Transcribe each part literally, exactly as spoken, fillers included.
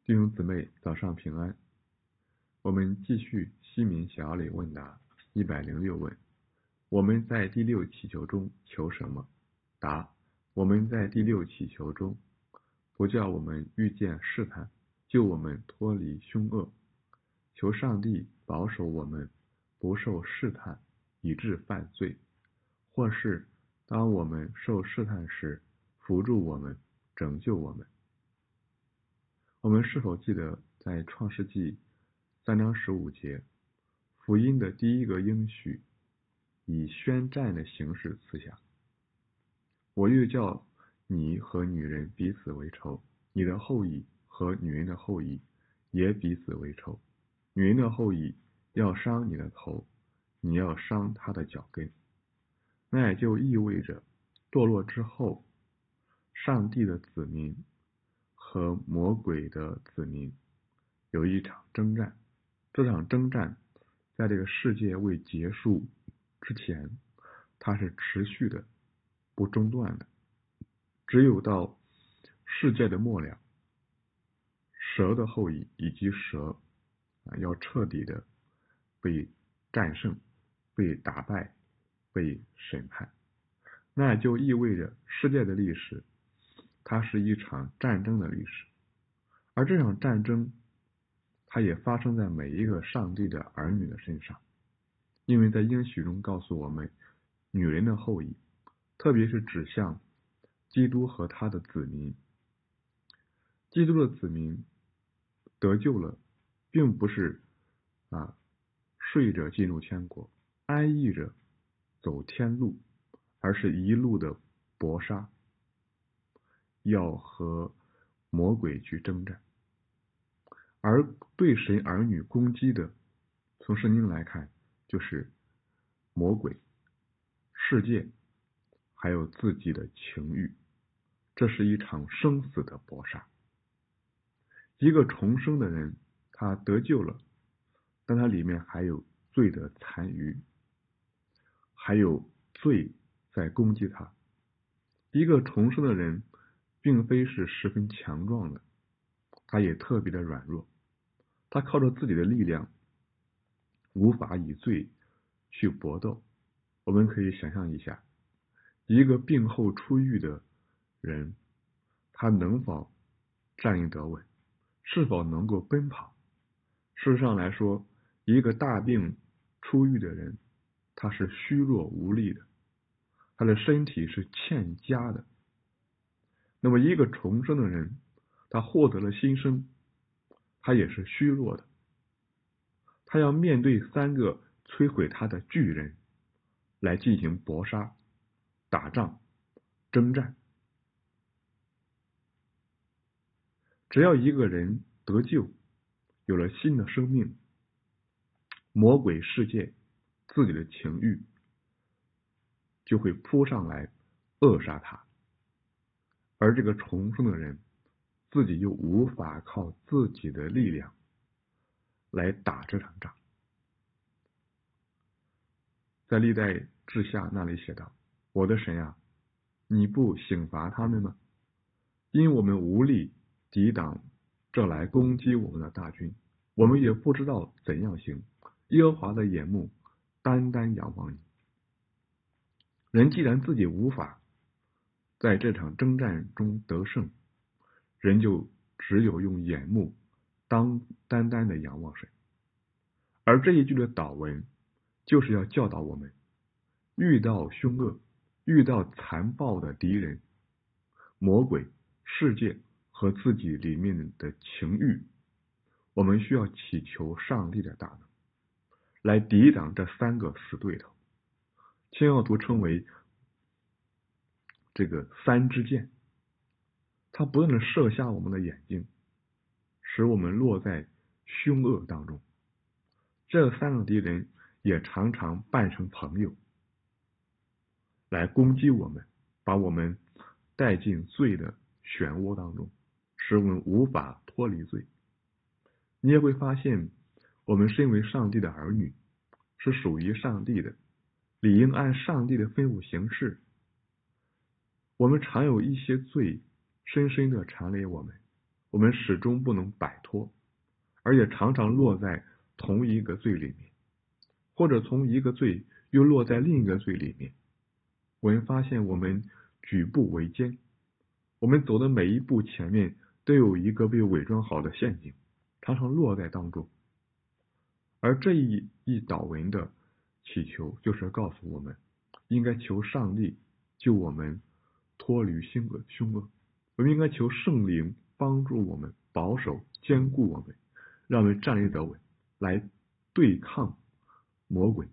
弟兄姊妹，早上平安。我们继续西敏小李问答一百零六问：我们在第六祈求中求什么？答：我们在第六祈求中，不叫我们遇见试探，救我们脱离凶恶。求上帝保守我们不受试探，以致犯罪；或是当我们受试探时，扶助我们，拯救我们。我们是否记得在创世纪三章十五节，福音的第一个应许以宣战的形式赐下：我又叫你和女人彼此为仇，你的后裔和女人的后裔也彼此为仇，女人的后裔要伤你的头，你要伤她的脚跟。那也就意味着堕落之后，上帝的子民和魔鬼的子民有一场征战。这场征战在这个世界未结束之前，它是持续的，不中断的。只有到世界的末了，蛇的后裔以及蛇啊要彻底的被战胜、被打败、被审判。那也就意味着世界的历史，它是一场战争的历史，而这场战争它也发生在每一个上帝的儿女的身上。因为在应许中告诉我们，女人的后裔，特别是指向基督和他的子民。基督的子民得救了，并不是啊睡着进入天国，安逸着走天路，而是一路的搏杀，要和魔鬼去征战。而对神儿女攻击的，从圣经来看，就是魔鬼、世界，还有自己的情欲。这是一场生死的搏杀。一个重生的人，他得救了，但他里面还有罪的残余，还有罪在攻击他。一个重生的人并非是十分强壮的，他也特别的软弱，他靠着自己的力量无法与罪去搏斗。我们可以想象一下，一个病后出狱的人，他能否站立得稳，是否能够奔跑？事实上来说，一个大病出狱的人，他是虚弱无力的，他的身体是欠佳的。那么一个重生的人，他获得了新生，他也是虚弱的，他要面对三个摧毁他的巨人来进行搏杀、打仗、征战。只要一个人得救，有了新的生命，魔鬼世界自己的情欲就会扑上来扼杀他，而这个重生的人自己又无法靠自己的力量来打这场仗。在历代志下那里写道：我的神啊，你不刑罚他们吗？因我们无力抵挡这来攻击我们的大军，我们也不知道怎样行。耶和华的眼目单单仰望你。人既然自己无法在这场征战中得胜，人就只有用眼目当单单的仰望神。而这一句的祷文就是要教导我们，遇到凶恶，遇到残暴的敌人，魔鬼、世界和自己里面的情欲，我们需要祈求上帝的大能来抵挡这三个死对头。清教徒称为这个三支箭，它不断的射向我们的眼睛，使我们落在凶恶当中。这三个敌人也常常扮成朋友来攻击我们，把我们带进罪的漩涡当中，使我们无法脱离罪。你也会发现，我们身为上帝的儿女，是属于上帝的，理应按上帝的吩咐行事。我们常有一些罪深深的缠累我们， 我们始终不能摆脱，而且常常落在同一个罪里面，或者从一个罪又落在另一个罪里面。我们发现我们举步维艰，我们走的每一步前面都有一个被伪装好的陷阱，常常落在当中。而这一一祷文的祈求就是告诉我们，应该求上帝救我们脱离凶恶凶恶，我们应该求圣灵帮助我们，保守坚固我们，让我们站立得稳，来对抗魔鬼、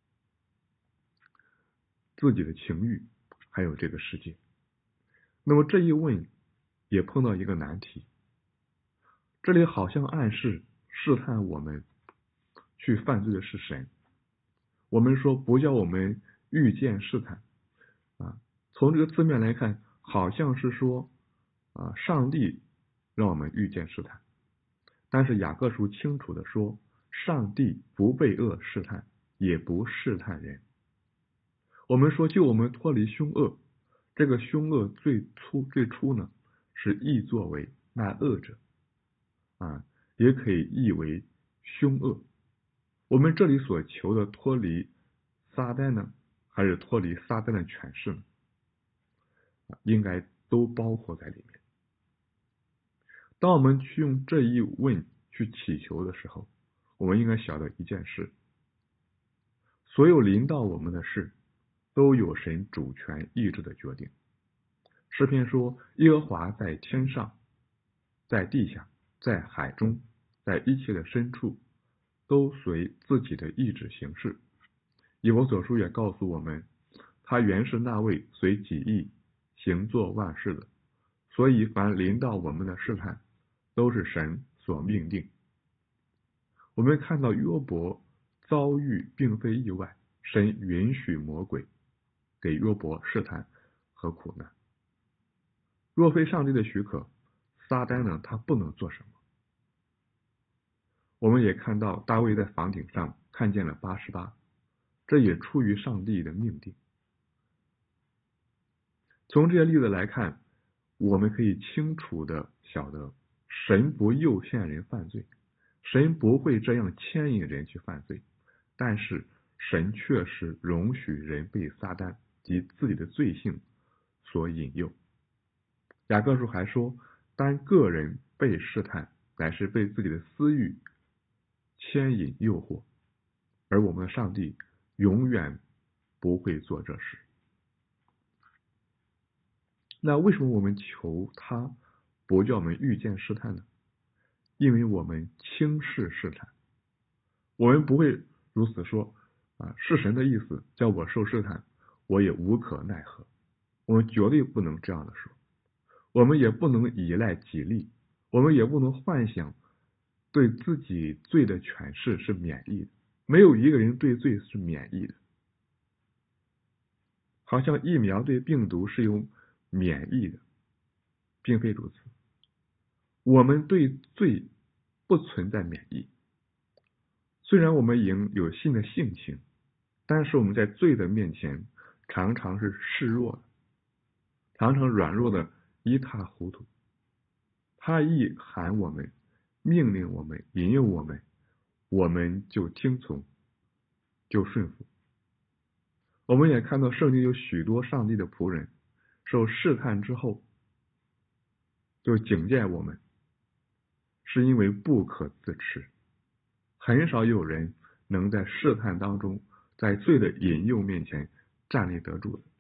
自己的情欲，还有这个世界。那么这一问也碰到一个难题，这里好像暗示试探我们去犯罪的是神。我们说不叫我们遇见试探啊，从这个字面来看，好像是说啊，上帝让我们遇见试探，但是雅各书清楚的说，上帝不被恶试探，也不试探人。我们说救我们脱离凶恶，这个凶恶最初最初呢是译作为那恶者啊，也可以译为凶恶。我们这里所求的脱离撒旦呢，还是脱离撒旦的权势呢？应该都包括在里面。当我们去用这一问去祈求的时候，我们应该晓得一件事，所有临到我们的事都有神主权意志的决定。诗篇说，耶和华在天上，在地下，在海中，在一切的深处，都随自己的意志行事。以弗所书也告诉我们，他原是那位随己意行作万事的，所以凡临到我们的试探，都是神所命定。我们看到约伯遭遇并非意外，神允许魔鬼给约伯试探和苦难。若非上帝的许可，撒旦呢，他不能做什么。我们也看到大卫在房顶上看见了八十八，这也出于上帝的命定。从这些例子来看，我们可以清楚的晓得，神不诱骗人犯罪，神不会这样牵引人去犯罪，但是神确实容许人被撒旦及自己的罪性所引诱。雅各书还说，当个人被试探，乃是被自己的私欲牵引诱惑，而我们的上帝永远不会做这事。那为什么我们求他不叫我们遇见试探呢？因为我们轻视试探，我们不会如此说啊，是神的意思叫我受试探，我也无可奈何。我们绝对不能这样的说，我们也不能依赖己力，我们也不能幻想对自己罪的诠释是免疫的，没有一个人对罪是免疫的。好像疫苗对病毒是有免疫的，并非如此。我们对罪不存在免疫，虽然我们已经有新的性情，但是我们在罪的面前常常是示弱的，常常软弱的一塌糊涂。他一喊我们，命令我们，引诱我们，我们就听从，就顺服。我们也看到圣经有许多上帝的仆人受试探之后就警戒我们，是因为不可自持。很少有人能在试探当中，在罪的引诱面前站立得住的。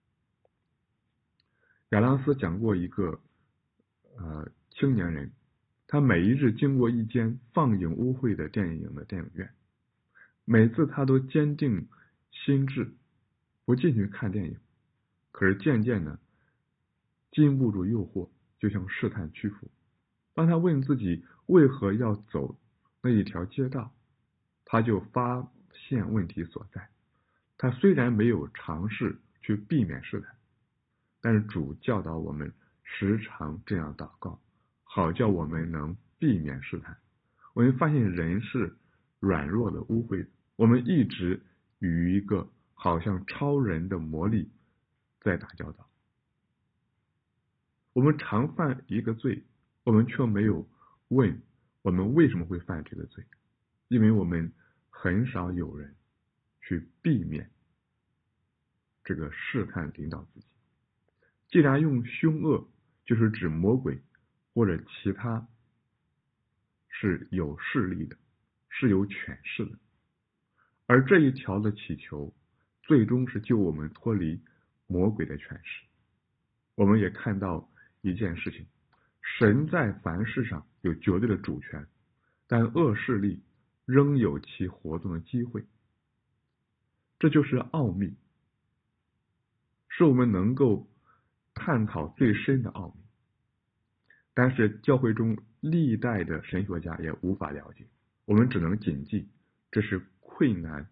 亚当斯讲过一个呃青年人，他每一日经过一间放映污秽的电影的电影院，每次他都坚定心志不进去看电影，可是渐渐的禁不住诱惑，就向试探屈服。当他问自己为何要走那一条街道，他就发现问题所在。他虽然没有尝试去避免试探，但是主教导我们时常这样祷告，好叫我们能避免试探。我们发现人是软弱的、污秽的，我们一直与一个好像超人的魔力在打交道。我们常犯一个罪， 我们却没有问我们为什么会犯这个罪，因为我们很少有人去避免这个试探领导自己。既然用凶恶就是指魔鬼或者其他是有势力的，是有权势的，而这一条的祈求最终是救我们脱离魔鬼的权势。我们也看到一件事情，神在凡事上有绝对的主权，但恶势力仍有其活动的机会。这就是奥秘，是我们能够探讨最深的奥秘，但是教会中历代的神学家也无法了解，我们只能谨记这是困难，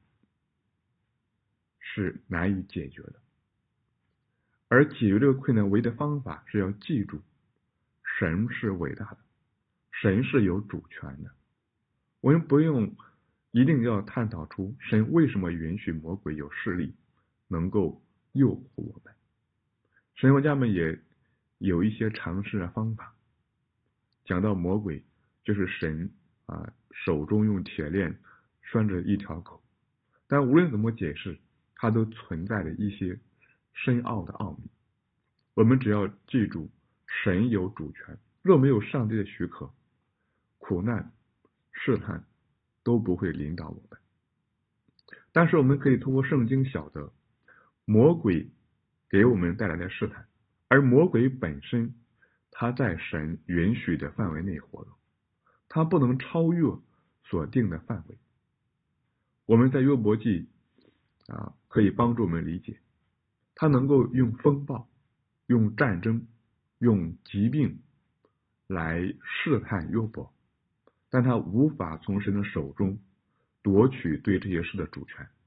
是难以解决的。而解决这个困难唯一的方法是要记住，神是伟大的，神是有主权的。我们不用一定要探讨出神为什么允许魔鬼有势力能够诱惑我们。神学家们也有一些尝试的方法，讲到魔鬼就是神啊手中用铁链拴着一条狗，但无论怎么解释，它都存在着一些深奥的奥秘。我们只要记住神有主权，若没有上帝的许可，苦难试探都不会领导我们。但是我们可以通过圣经晓得魔鬼给我们带来的试探，而魔鬼本身他在神允许的范围内活动，他不能超越所定的范围。我们在约伯记啊可以帮助我们理解，他能够用风暴、用战争、用疾病来试探约伯，但他无法从神的手中夺取对这些事的主权。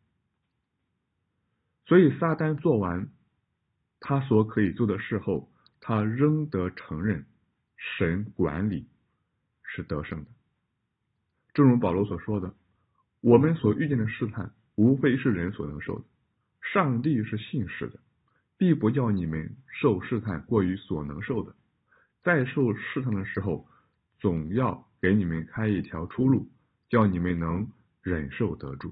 所以撒旦做完他所可以做的事后，他仍得承认神管理是得胜的。正如保罗所说的，我们所遇见的试探无非是人所能受的，上帝是信实的，必不叫你们受试探过于所能受的，在受试探的时候，总要给你们开一条出路，叫你们能忍受得住。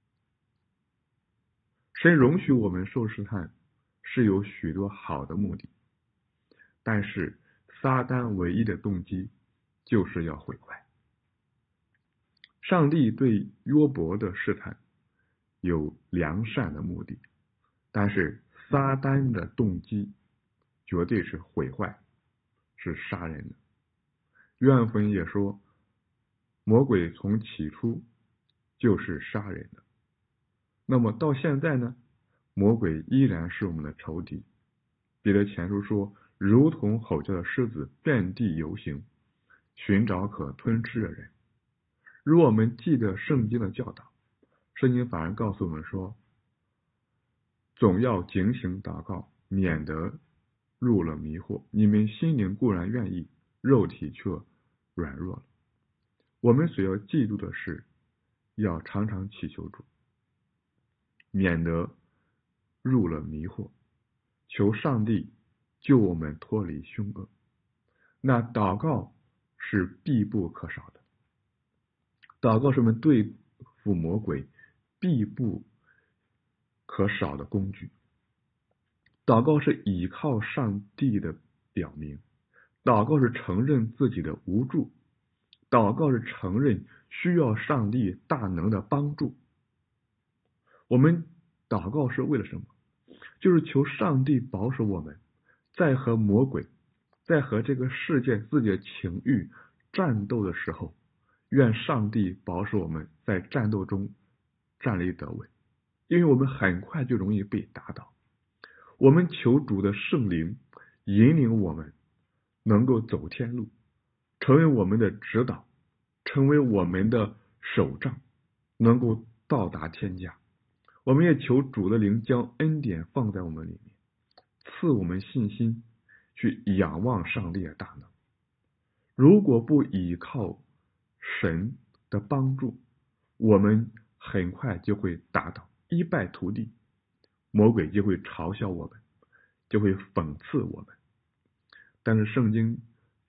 神容许我们受试探是有许多好的目的，但是撒旦唯一的动机就是要毁坏。上帝对约伯的试探有良善的目的，但是撒旦的动机绝对是毁坏，是杀人的。约翰福音也说，魔鬼从起初就是杀人的。那么到现在呢，魔鬼依然是我们的仇敌。彼得前书说，如同吼叫的狮子遍地游行，寻找可吞吃的人。如果我们记得圣经的教导，圣经反而告诉我们说，总要警醒祷告，免得入了迷惑。你们心灵固然愿意，肉体却软弱了。我们所要记住的是，要常常祈求主，免得入了迷惑，求上帝救我们脱离凶恶。那祷告是必不可少的，祷告是我们对付魔鬼必不可少的工具。祷告是倚靠上帝的表明，祷告是承认自己的无助，祷告是承认需要上帝大能的帮助。我们祷告是为了什么？就是求上帝保守我们在和魔鬼，在和这个世界自己的情欲战斗的时候，愿上帝保守我们在战斗中站立得稳，因为我们很快就容易被打倒。我们求主的圣灵引领我们能够走天路，成为我们的指导，成为我们的手杖，能够到达天家。我们也求主的灵将恩典放在我们里面，赐我们信心去仰望上帝的大能。如果不依靠神的帮助，我们很快就会打倒，一败涂地，魔鬼就会嘲笑我们，就会讽刺我们。但是圣经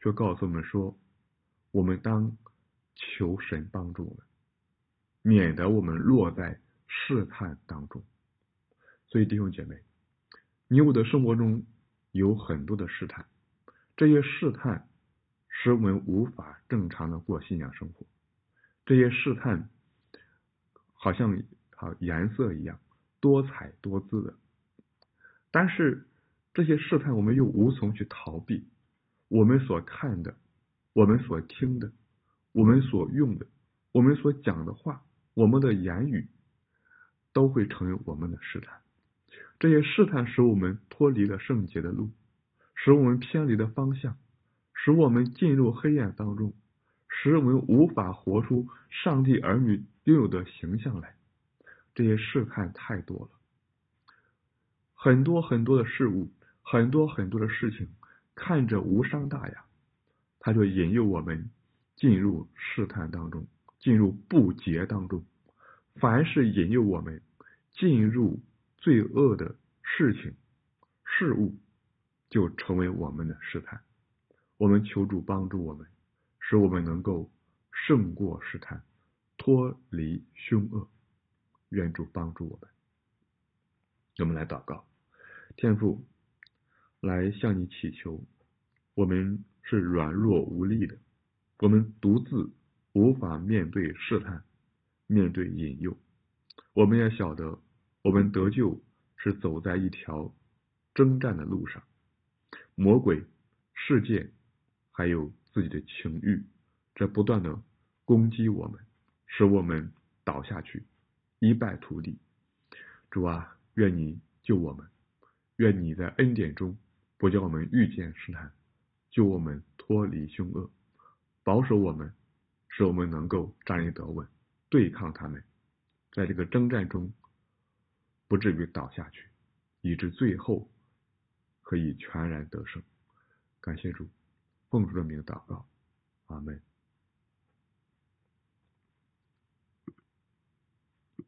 却告诉我们说，我们当求神帮助我们，免得我们落在试探当中。所以弟兄姐妹，你我的生活中有很多的试探，这些试探使我们无法正常的过信仰生活，这些试探好像好颜色一样多彩多姿的，但是这些试探我们又无从去逃避，我们所看的，我们所听的，我们所用的，我们所讲的话，我们的言语都会成为我们的试探。这些试探使我们脱离了圣洁的路，使我们偏离了方向，使我们进入黑暗当中，使我们无法活出上帝儿女拥有的形象来。这些试探太多了，很多很多的事物，很多很多的事情，看着无伤大雅，它就引诱我们进入试探当中，进入不洁当中。凡是引诱我们进入罪恶的事情事物，就成为我们的试探。我们求主帮助我们，使我们能够胜过试探，脱离凶恶。愿主帮助我们。我们来祷告。天父，来向你祈求，我们是软弱无力的，我们独自无法面对试探，面对引诱。我们也晓得，我们得救是走在一条征战的路上，魔鬼、世界还有自己的情欲，这不断的攻击我们，使我们倒下去，一败涂地。主啊，愿你救我们，愿你在恩典中不叫我们遇见试探，救我们脱离凶恶，保守我们，使我们能够站立得稳，对抗他们，在这个征战中不至于倒下去，以致最后可以全然得胜。感谢主，奉主的名祷告。